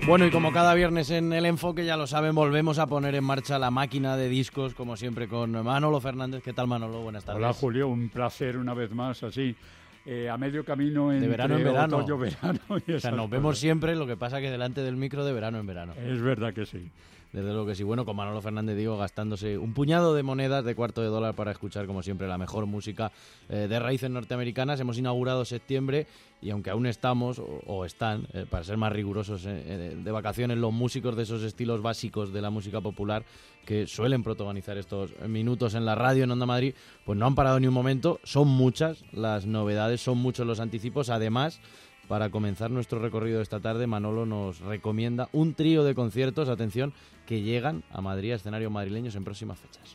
Bueno, y como cada viernes en El Enfoque, ya lo saben, volvemos a poner en marcha la máquina de discos, como siempre, con Manolo Fernández. ¿Qué tal, Manolo? Buenas tardes. Hola, Julio. Un placer una vez más, así, a medio camino entre de verano en verano. Otoño, verano y o sea, nos vemos siempre, lo que pasa que delante del micro de verano en verano. Es verdad que sí. Desde luego que sí. Bueno, con Manolo Fernández, digo, gastándose un puñado de monedas de $0.25 para escuchar, como siempre, la mejor música de raíces norteamericanas. Hemos inaugurado septiembre y aunque aún estamos, o están, para ser más rigurosos, de vacaciones los músicos de esos estilos básicos de la música popular que suelen protagonizar estos minutos en la radio en Onda Madrid, pues no han parado ni un momento. Son muchas las novedades, son muchos los anticipos. Además, para comenzar nuestro recorrido esta tarde, Manolo nos recomienda un trío de conciertos, atención, que llegan a Madrid, a escenarios madrileños en próximas fechas.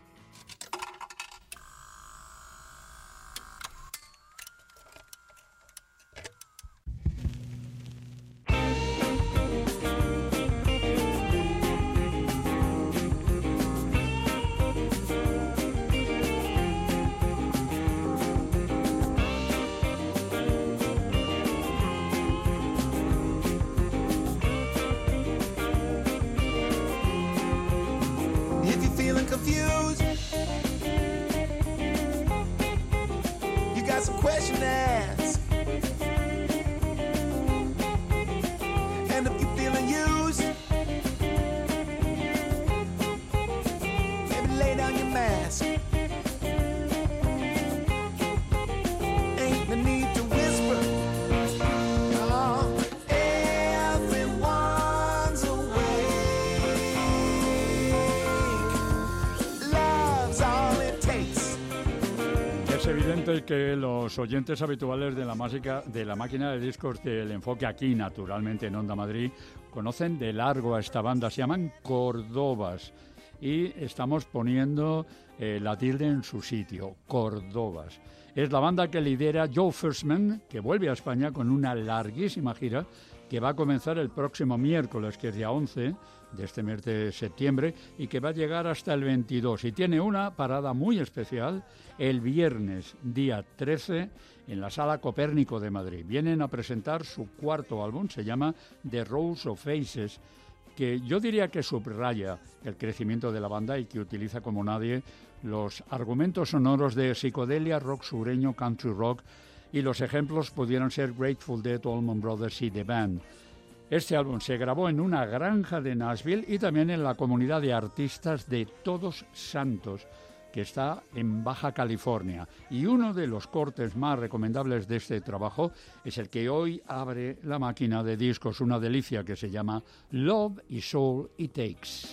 Es evidente que los oyentes habituales de la máquina de discos del Enfoque aquí, naturalmente en Onda Madrid, conocen de largo a esta banda. Se llaman Cordobas y estamos poniendo la tilde en su sitio, Cordobas. Es la banda que lidera Joe Firstman, que vuelve a España con una larguísima gira que va a comenzar el próximo miércoles, que es día 11 de este mes de septiembre, y que va a llegar hasta el 22. Y tiene una parada muy especial el viernes, día 13, en la Sala Copérnico de Madrid. Vienen a presentar su cuarto álbum, se llama The Rows of Faces, que yo diría que subraya el crecimiento de la banda y que utiliza como nadie los argumentos sonoros de psicodelia, rock sureño, country rock, y los ejemplos pudieran ser Grateful Dead, Allman Brothers y The Band. Este álbum se grabó en una granja de Nashville y también en la comunidad de artistas de Todos Santos, que está en Baja California. Y uno de los cortes más recomendables de este trabajo es el que hoy abre la máquina de discos, una delicia que se llama Love is All It Takes.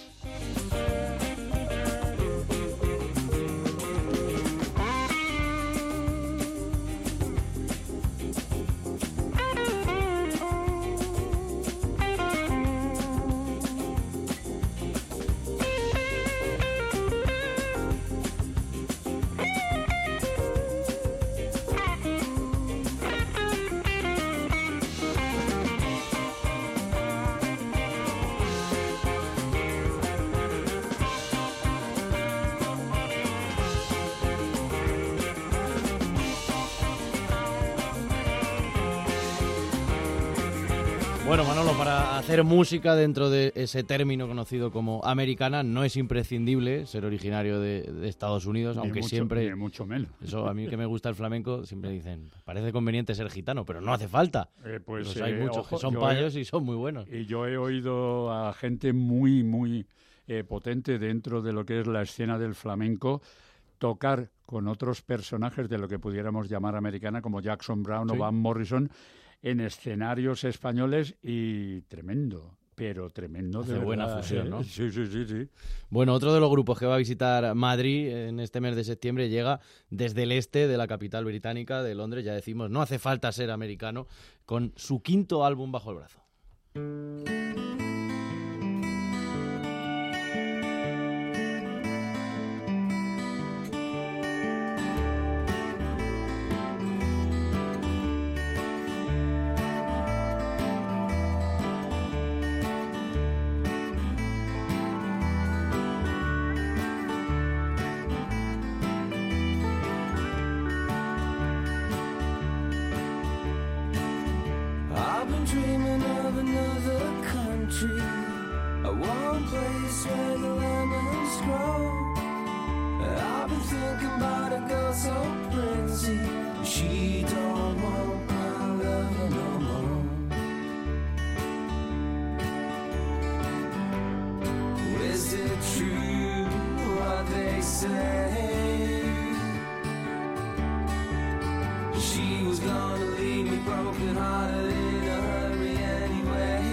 Bueno, Manolo, para hacer música dentro de ese término conocido como americana no es imprescindible ser originario de Estados Unidos, aunque mucho, siempre... Ni mucho menos. Eso, a mí que me gusta el flamenco, siempre dicen, parece conveniente ser gitano, pero no hace falta. Pues hay muchos que son payos y son muy buenos. Y yo he oído a gente muy potente dentro de lo que es la escena del flamenco tocar con otros personajes de lo que pudiéramos llamar americana, como Jackson Browne o Van Morrison, en escenarios españoles, y tremendo, pero tremendo. Hace de buena fusión, ¿no? Sí. Bueno, otro de los grupos que va a visitar Madrid en este mes de septiembre llega desde el este de la capital británica, de Londres. Ya decimos, no hace falta ser americano, con su quinto álbum bajo el brazo. I've been dreaming of another country. tree, a warm place where the lemons grow. I've been thinking about a girl so pretty, she don't want my love no more. Is it true what they say? She was gonna leave me broken hearted in a hurry anyway.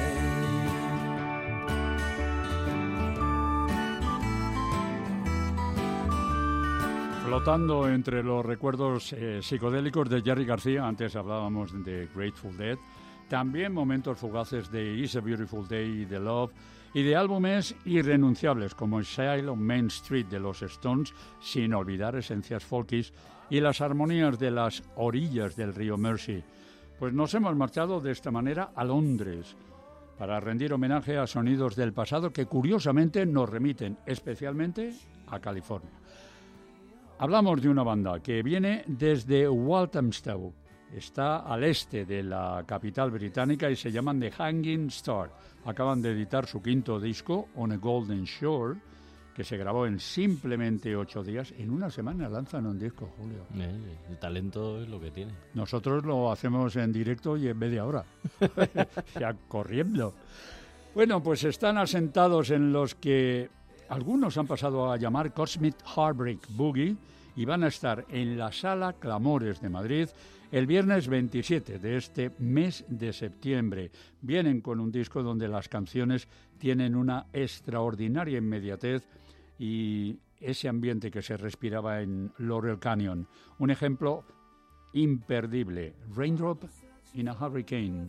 Flotando entre los recuerdos psicodélicos de Jerry García, antes hablábamos de Grateful Dead, también momentos fugaces de It's a Beautiful Day y de Love, y de álbumes irrenunciables como Shile on Main Street de los Stones, sin olvidar esencias folkies, y las armonías de las orillas del río Mersey. Pues nos hemos marchado de esta manera a Londres para rendir homenaje a sonidos del pasado que curiosamente nos remiten especialmente a California. Hablamos de una banda que viene desde Walthamstow, está al este de la capital británica y se llaman The Hanging Star. Acaban de editar su quinto disco, On a Golden Shore, que se grabó en simplemente 8 días. En una semana lanzan un disco, Julio. El talento es lo que tiene. Nosotros lo hacemos en directo y en media hora, ya corriendo. Bueno, pues están asentados en los que algunos han pasado a llamar Cosmic Heartbreak Boogie y van a estar en la Sala Clamores de Madrid el viernes 27 de este mes de septiembre. Vienen con un disco donde las canciones tienen una extraordinaria inmediatez y ese ambiente que se respiraba en Laurel Canyon. Un ejemplo imperdible, Raindrop in a Hurricane.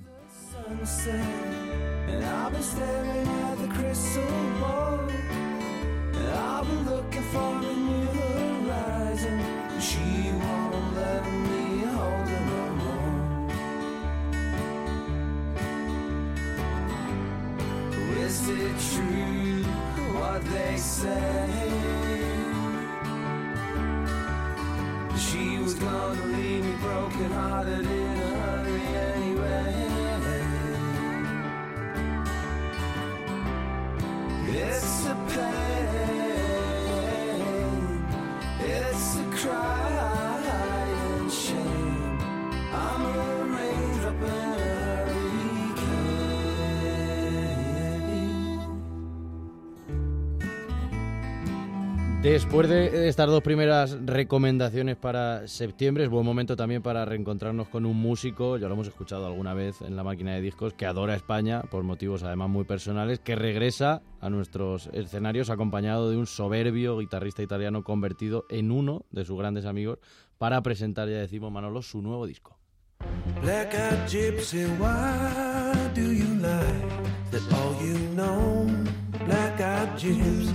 I've been looking for a new horizon. She won't let me hold her no more. Is it true what they say? She was gonna leave me broken hearted in a hurry anyway. It's a pain, it's a cry and shame. I'm a raindrop in a hurricane. Después de estas dos primeras recomendaciones para septiembre, es buen momento también para reencontrarnos con un músico, ya lo hemos escuchado alguna vez en la máquina de discos, que adora España, por motivos además muy personales, que regresa a nuestros escenarios acompañado de un soberbio guitarrista italiano convertido en uno de sus grandes amigos para presentar, ya decimos, Manolo, su nuevo disco. Black-eyed gypsy, why do you lie? That all you know, black-eyed gypsy.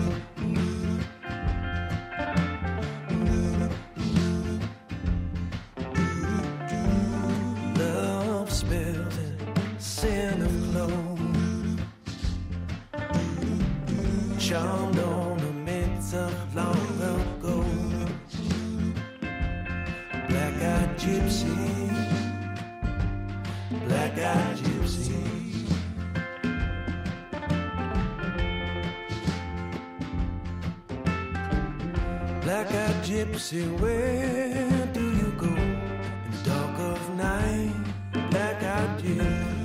Love spilled and sin of clothes, charmed on the midst of long ago. Black-eyed gypsy, black-eyed gypsy. Black-eyed gypsy, where do you go in the dark of night? Black-eyed gypsy.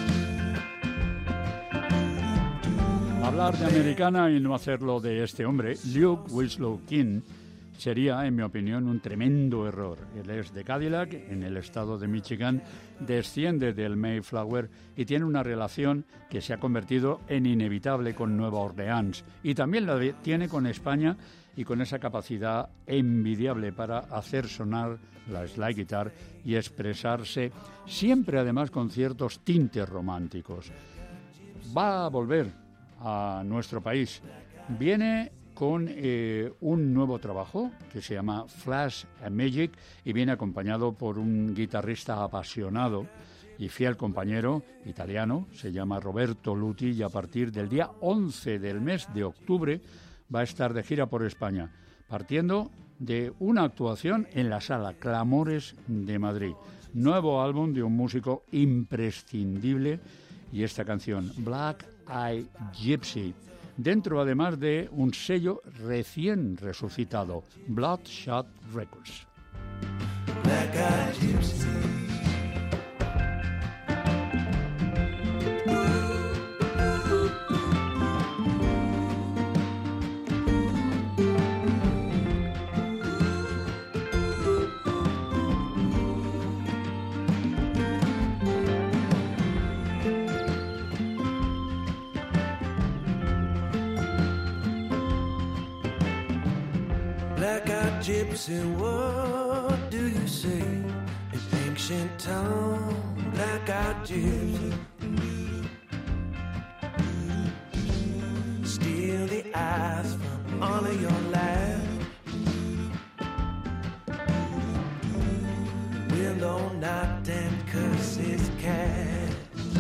Hablar de americana y no hacerlo de este hombre, Luke Winslow King, sería, en mi opinión, un tremendo error. Él es de Cadillac, en el estado de Michigan, desciende del Mayflower y tiene una relación que se ha convertido en inevitable con Nueva Orleans. Y también la tiene con España y con esa capacidad envidiable para hacer sonar la slide guitar y expresarse, siempre además con ciertos tintes románticos. Va a volver a nuestro país. Viene con un nuevo trabajo que se llama Flash Magic y viene acompañado por un guitarrista apasionado y fiel compañero italiano, se llama Roberto Luti, y a partir del día 11 del mes de octubre va a estar de gira por España, partiendo de una actuación en la Sala Clamores de Madrid. Nuevo álbum de un músico imprescindible y esta canción, Black Eyed Gypsy, dentro además de un sello recién resucitado, Bloodshot Records. Black Eyed Gypsy. Black-eyed gypsy, what do you say? In ancient tongue, black-eyed gypsy. Steal the eyes from all of your life. Willow knot and curses cat.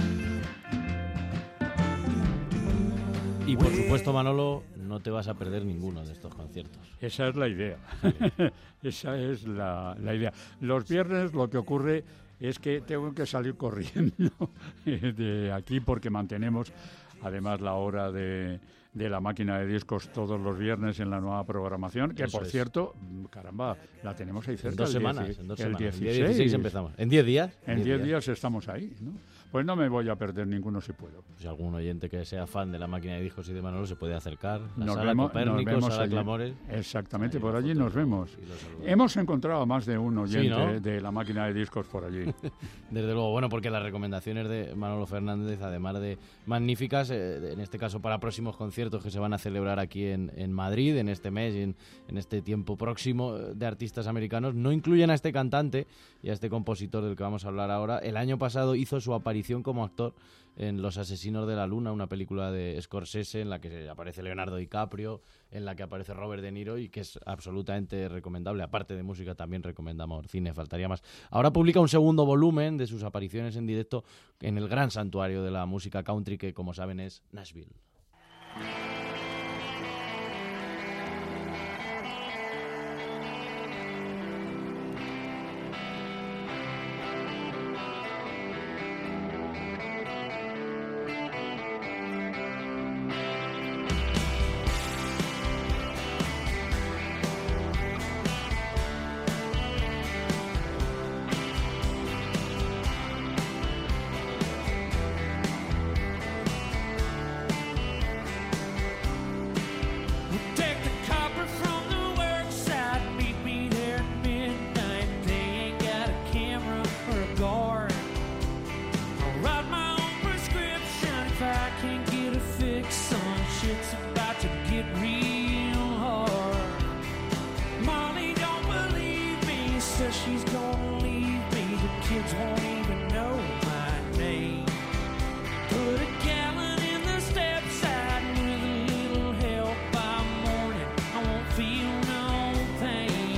Y por supuesto, Manolo, no te vas a perder ninguno de estos conciertos. Esa es la idea. Esa es la idea. Los viernes lo que ocurre es que tengo que salir corriendo de aquí porque mantenemos además la hora de la máquina de discos todos los viernes en la nueva programación, que Eso por es. cierto, caramba, la tenemos ahí cerca. En 2 el semanas. 10, En 2 el semanas. 16. El día 16 empezamos. ¿En 10 días? En 10 días estamos ahí, ¿no? Pues no me voy a perder ninguno si puedo. Si algún oyente que sea fan de la máquina de discos y de Manolo se puede acercar. La Nos sala vemos Copérnico, sala allí. Clamores. Exactamente, Ahí por la allí foto nos vemos. y lo saludamos. Hemos encontrado a más de un oyente Sí, ¿no? de la máquina de discos por allí. Desde luego, bueno, porque las recomendaciones de Manolo Fernández, además de magníficas, en este caso para próximos conciertos que se van a celebrar aquí en Madrid, en este mes y en este tiempo próximo de artistas americanos, no incluyen a este cantante y a este compositor del que vamos a hablar ahora. El año pasado hizo su aparición como actor en Los Asesinos de la Luna, una película de Scorsese en la que aparece Leonardo DiCaprio, en la que aparece Robert De Niro y que es absolutamente recomendable. Aparte de música también recomendamos cine, faltaría más. Ahora publica un segundo volumen de sus apariciones en directo en el gran santuario de la música country que, como saben, es Nashville. Take the copper from the worksite, meet me there at midnight. They ain't got a camera or a guard. I'll write my own prescription if I can't get a fix on shit's about to get real hard. Molly don't believe me, says she's gonna leave me. The kids won't even know my name. Put a gallon in the step side with a little help by morning. I won't feel no pain.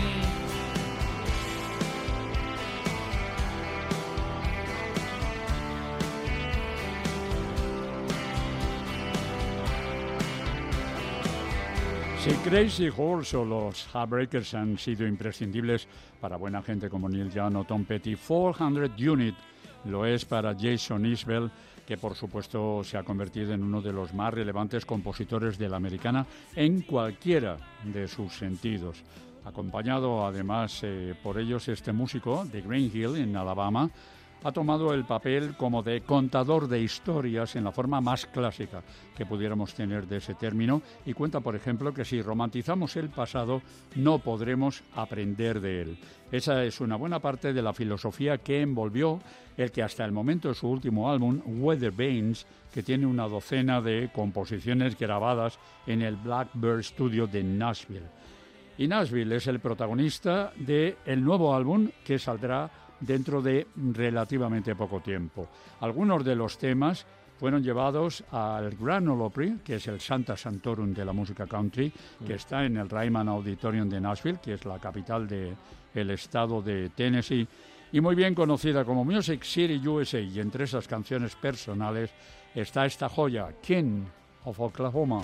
Si Crazy Horse o los Heartbreakers han sido imprescindibles para buena gente como Neil Young o Tom Petty, 400 Unit lo es para Jason Isbell, que por supuesto se ha convertido en uno de los más relevantes compositores de la americana en cualquiera de sus sentidos. Acompañado además por ellos, este músico de Green Hill en Alabama ha tomado el papel como de contador de historias en la forma más clásica que pudiéramos tener de ese término, y cuenta, por ejemplo, que si romantizamos el pasado no podremos aprender de él. Esa es una buena parte de la filosofía que envolvió el que hasta el momento es su último álbum, Weather Vanes, que tiene una docena de composiciones grabadas en el Blackbird Studio de Nashville. Y Nashville es el protagonista del nuevo álbum que saldrá dentro de relativamente poco tiempo. Algunos de los temas fueron llevados al Grand Ole Opry, que es el Santa Santorum de la música country, que está en el Ryman Auditorium de Nashville, que es la capital del estado de Tennessee, y muy bien conocida como Music City, USA. Y entre esas canciones personales está esta joya, King of Oklahoma.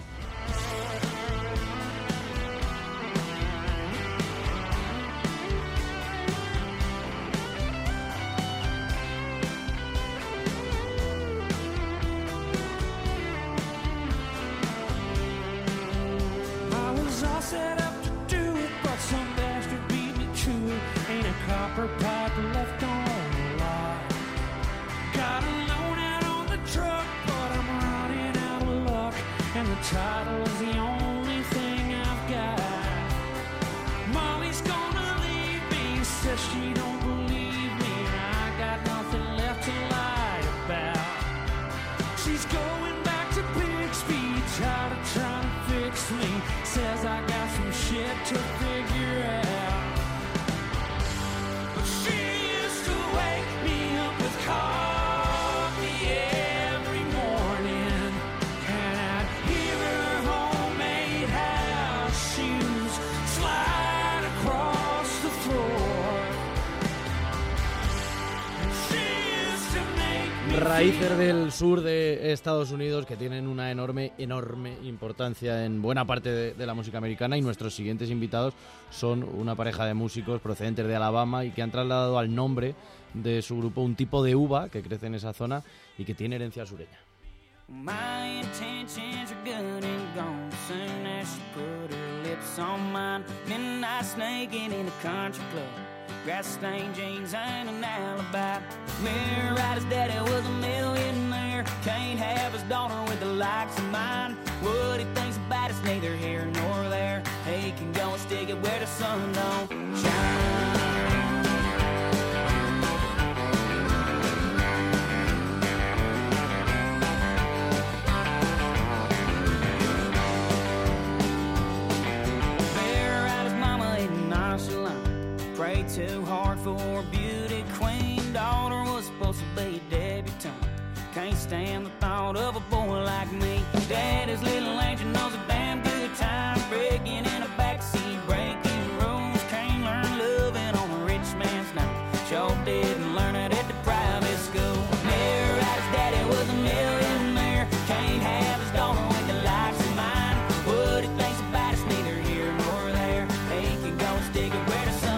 Raíces del sur de Estados Unidos que tienen una enorme importancia en buena parte de la música americana, y nuestros siguientes invitados son una pareja de músicos procedentes de Alabama y que han trasladado al nombre de su grupo un tipo de uva que crece en esa zona y que tiene herencia sureña. My intentions are good and gone soon as she put her lips on mine. Midnight sneaking in a country club, grass-stained jeans and an alibi. Mirror right, his daddy was a millionaire, can't have his daughter with the likes of mine. What he thinks about it's neither here nor there. He can go and stick it where the sun don't shine. Prayed too hard for a beauty queen. Daughter was supposed to be a debutante. Can't stand the thought of a boy like me. Daddy's little angel knows a damn good time. Breaking in a backseat, breaking rules. Can't learn loving on a rich man's night. Sure didn't learn it at the private school. Never right, his daddy was a millionaire. Can't have his daughter with the likes of mine. What he thinks about it's neither here nor there. He can go and stick it where the sun.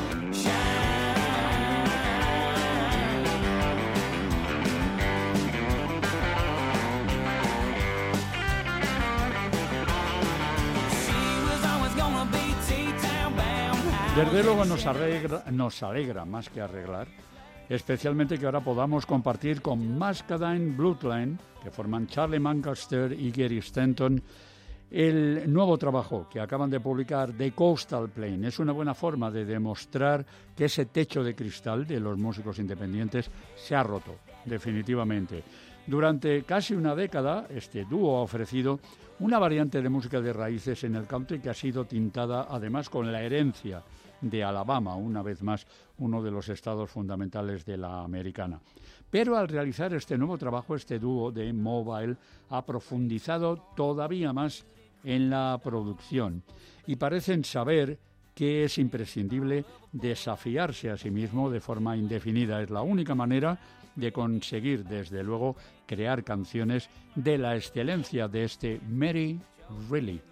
Desde luego nos alegra más que arreglar, especialmente que ahora podamos compartir con Muscadine Bloodline, que forman Charlie Lancaster y Gary Stanton, el nuevo trabajo que acaban de publicar, The Coastal Plain. Es una buena forma de demostrar que ese techo de cristal de los músicos independientes se ha roto, definitivamente. Durante casi una década, este dúo ha ofrecido una variante de música de raíces en el country que ha sido tintada además con la herencia de Alabama, una vez más uno de los estados fundamentales de la americana. Pero al realizar este nuevo trabajo, este dúo de Mobile ha profundizado todavía más en la producción y parecen saber que es imprescindible desafiarse a sí mismo de forma indefinida. Es la única manera de conseguir, desde luego, crear canciones de la excelencia de este Mary Riley.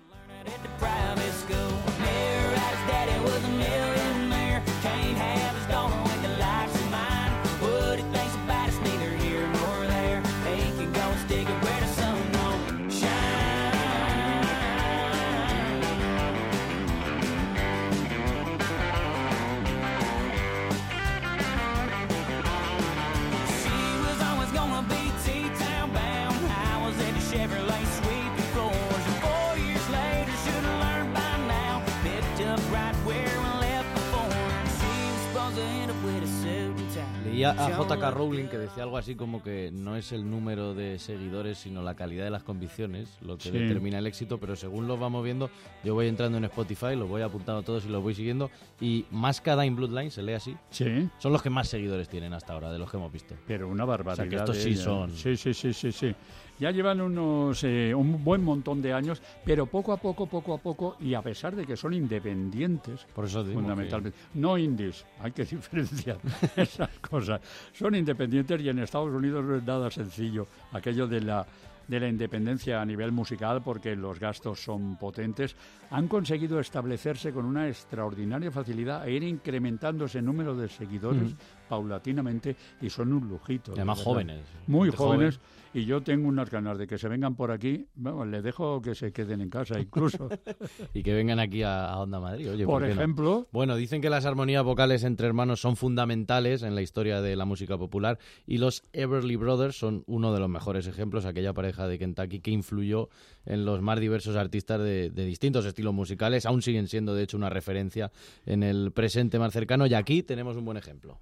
Leía a J.K. Rowling que decía algo así como que no es el número de seguidores sino la calidad de las convicciones lo que determina el éxito, pero según los vamos viendo, yo voy entrando en Spotify, los voy apuntando todos y los voy siguiendo, y Muscadine Bloodline, se lee así, son los que más seguidores tienen hasta ahora de los que hemos visto. Pero una barbaridad. O sea que estos sí son... Sí. Ya llevan un buen montón de años, pero poco a poco, y a pesar de que son independientes, por eso digo fundamentalmente, no indies, hay que diferenciar esas cosas. Son independientes y en Estados Unidos no es nada sencillo aquello de la independencia a nivel musical, porque los gastos son potentes. Han conseguido establecerse con una extraordinaria facilidad e ir incrementando ese número de seguidores paulatinamente, y son un lujito. Y además jóvenes. Muy jóvenes. Y yo tengo unas ganas de que se vengan por aquí. Bueno, les dejo que se queden en casa incluso. Y que vengan aquí a Onda Madrid. Oye, por ejemplo. No? Bueno, dicen que las armonías vocales entre hermanos son fundamentales en la historia de la música popular, y los Everly Brothers son uno de los mejores ejemplos, aquella pareja de Kentucky que influyó en los más diversos artistas de distintos estilos musicales. Aún siguen siendo, de hecho, una referencia en el presente más cercano, y aquí tenemos un buen ejemplo.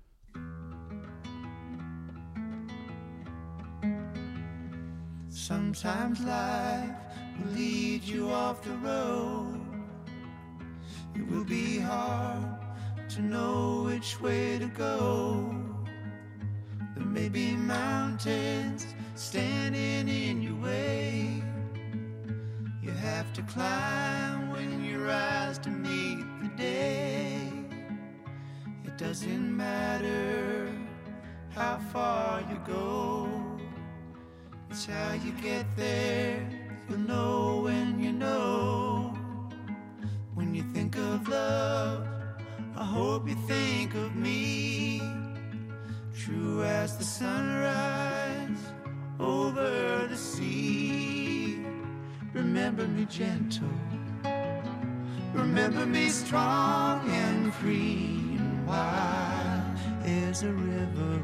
Sometimes life will lead you off the road. It will be hard to know which way to go. There may be mountains standing in your way. You have to climb when you rise to meet the day. It doesn't matter how far you go. It's how you get there. You'll know when you know. When you think of love, I hope you think of me. True as the sunrise over the sea. Remember me gentle. Remember me strong and free and wild as a river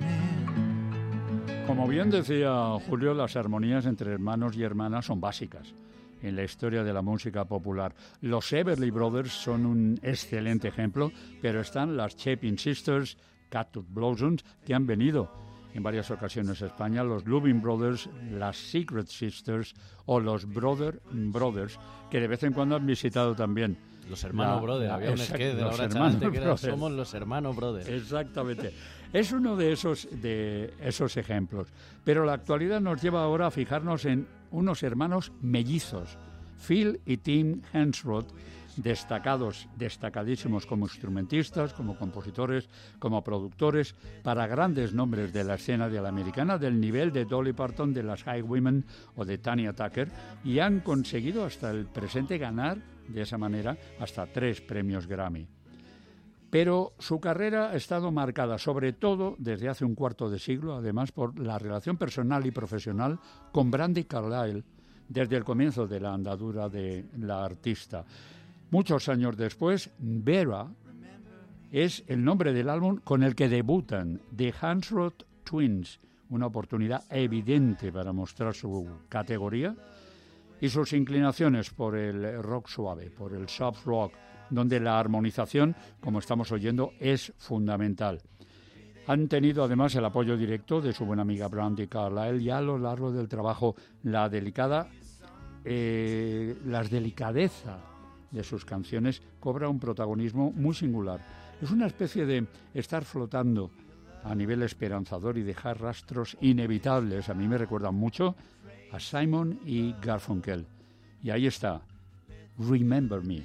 running. Como bien decía Julio, las armonías entre hermanos y hermanas son básicas en la historia de la música popular. Los Everly Brothers son un excelente ejemplo, pero están las Chapin Sisters, Cactus Blossoms, que han venido en varias ocasiones a España, los Loving Brothers, las Secret Sisters o los Brothers, que de vez en cuando han visitado también. Los hermanos Brothers, había un sketch de Laura Chalante que era Somos los hermanos Brothers. Exactamente. Es uno de esos ejemplos. Pero la actualidad nos lleva ahora a fijarnos en unos hermanos mellizos, Phil y Tim Hensroth, destacadísimos como instrumentistas, como compositores, como productores, para grandes nombres de la escena de la americana, del nivel de Dolly Parton, de las Highwomen o de Tanya Tucker, y han conseguido hasta el presente ganar, de esa manera, hasta 3 premios Grammy. Pero su carrera ha estado marcada, sobre todo desde hace un cuarto de siglo, además por la relación personal y profesional con Brandi Carlile, desde el comienzo de la andadura de la artista. Muchos años después, Vera es el nombre del álbum con el que debutan The Hensroth Twins, una oportunidad evidente para mostrar su categoría y sus inclinaciones por el rock suave, por el soft rock, donde la armonización, como estamos oyendo, es fundamental. Han tenido además el apoyo directo de su buena amiga Brandi Carlile y a lo largo del trabajo las delicadeza de sus canciones cobra un protagonismo muy singular. Es una especie de estar flotando a nivel esperanzador y dejar rastros inevitables. A mí me recuerdan mucho a Simon y Garfunkel. Y ahí está, Remember Me.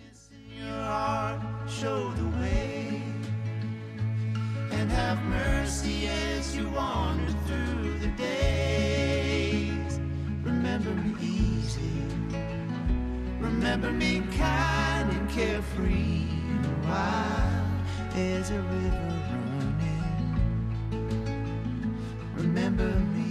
Show the way and have mercy as you wander through the days. Remember me easy, remember me kind and carefree and wild as a river running. Remember me.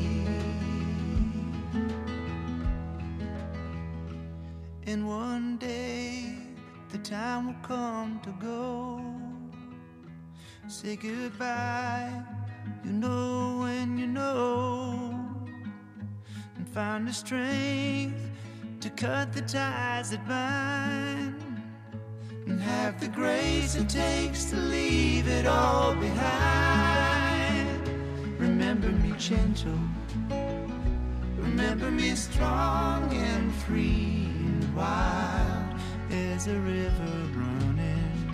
And one day the time will come to go. Say goodbye, you know when you know. And find the strength to cut the ties that bind. And have the grace it takes to leave it all behind. Remember me gentle. Remember me strong and free and wild as a river running.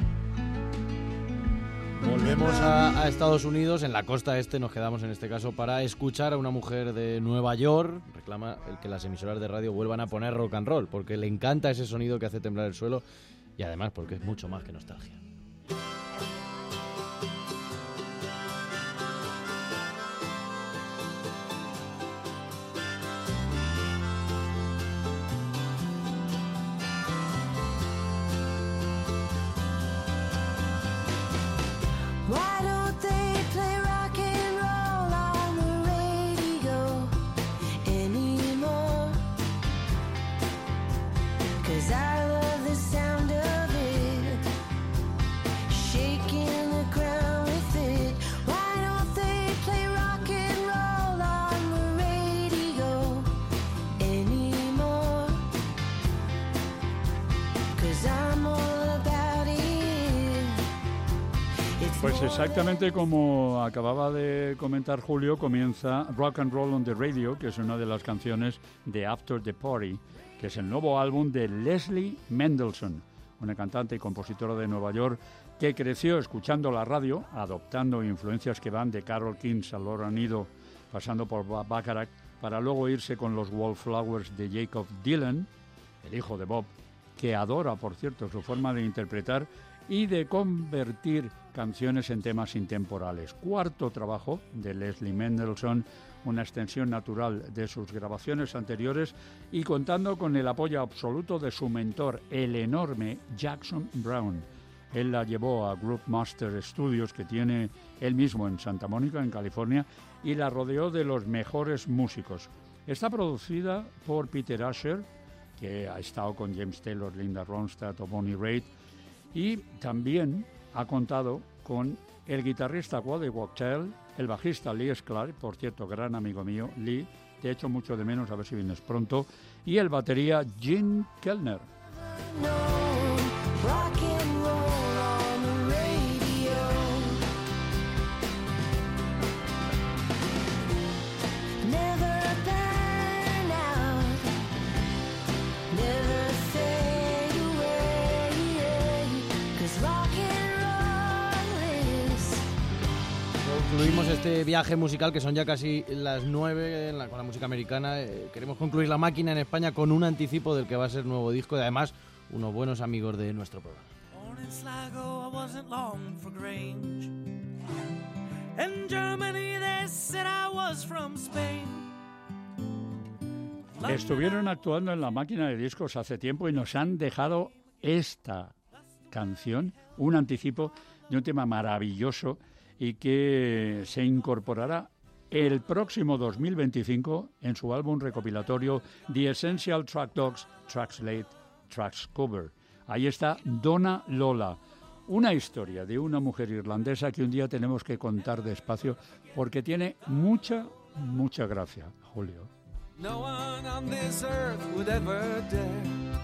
Volvemos a Estados Unidos, en la costa este nos quedamos en este caso para escuchar a una mujer de Nueva York. Reclama el que las emisoras de radio vuelvan a poner rock and roll, porque le encanta ese sonido que hace temblar el suelo y además porque es mucho más que nostalgia. Why don't they play rock and roll on the radio anymore? 'Cause I love the sound of it, shaking the ground with it. Why don't they play rock and roll on the radio anymore? 'Cause I'm all about it. Pues exactamente como acababa de comentar Julio, comienza Rock and Roll on the Radio, que es una de las canciones de After the Party, que es el nuevo álbum de Leslie Mendelssohn, una cantante y compositora de Nueva York que creció escuchando la radio, adoptando influencias que van de Carole King a Laura Nido, pasando por Bob Bacharach, para luego irse con los Wallflowers de Jacob Dylan, el hijo de Bob, que adora, por cierto, su forma de interpretar y de convertir canciones en temas intemporales. Cuarto trabajo de Leslie Mendelssohn, una extensión natural de sus grabaciones anteriores y contando con el apoyo absoluto de su mentor, el enorme Jackson Browne. Él la llevó a Group Master Studios, que tiene él mismo en Santa Mónica, en California, y la rodeó de los mejores músicos. Está producida por Peter Asher, que ha estado con James Taylor, Linda Ronstadt o Bonnie Raitt, y también ha contado con el guitarrista Waddy Wachtel, el bajista Lee Sklar, por cierto, gran amigo mío, Lee, te echo mucho de menos, a ver si vienes pronto, y el batería Gene Kelner. Concluimos este viaje musical, que son ya casi las 9 con la música americana. Queremos concluir La Máquina en España con un anticipo del que va a ser nuevo disco y además unos buenos amigos de nuestro programa. Estuvieron actuando en La Máquina de Discos hace tiempo y nos han dejado esta canción, un anticipo de un tema maravilloso y que se incorporará el próximo 2025 en su álbum recopilatorio The Essential Track Dogs, Tracks Late, Tracks Cover. Ahí está Donna Lola, una historia de una mujer irlandesa que un día tenemos que contar despacio porque tiene mucha gracia, Julio. No one on this earth would ever dare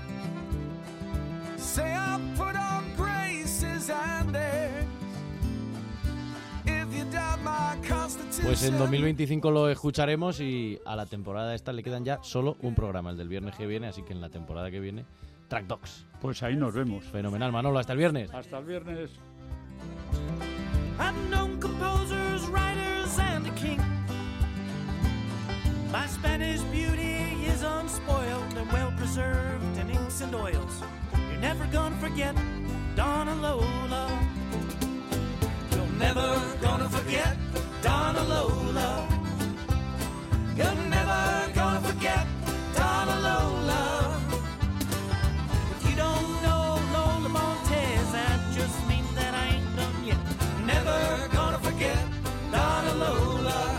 say I put on graces and airs. Pues en 2025 lo escucharemos y a la temporada esta le quedan ya solo un programa, el del viernes que viene, así que en la temporada que viene, Track Dogs. Pues ahí nos vemos. Fenomenal, Manolo, hasta el viernes. Hasta el viernes. Unknown composers, writers, and a king. My Spanish beauty is unspoiled and well preserved in inks and oils. You're never gonna forget Donna Lola. Never gonna forget Donna Lola. You're never gonna forget Donna Lola. If you don't know Lola Montez, that just means that I ain't done yet. Never gonna forget Donna Lola.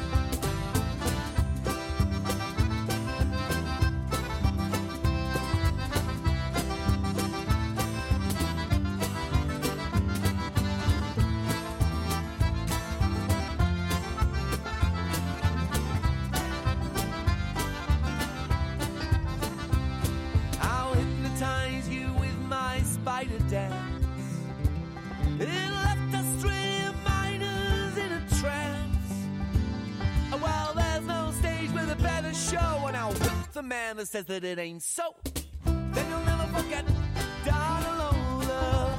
Dance. It left us three miners in a trance. Well, there's no stage with a better show, and I'll whip the man that says that it ain't so. Then you'll never forget Donna Lola.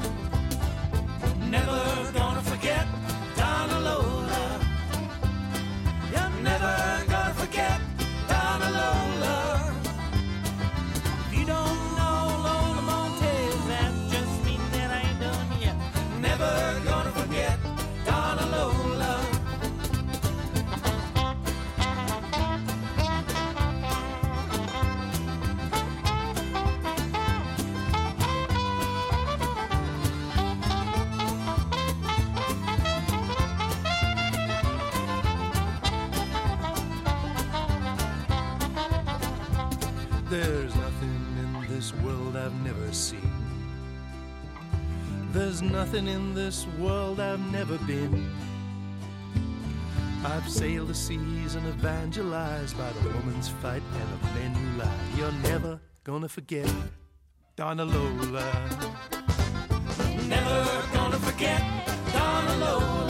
Never gonna forget Donna Lola. You're never gonna forget Donna Lola. If you don't know Lola Montez, that just means that I ain't done yet. Never gonna forget Donna Lola. There's nothing in this world I've never seen. There's nothing in this world I've never been. I've sailed the seas and evangelized by the woman's fight and the men who lie. You're never gonna forget Donna Lola. Never gonna forget Donna Lola.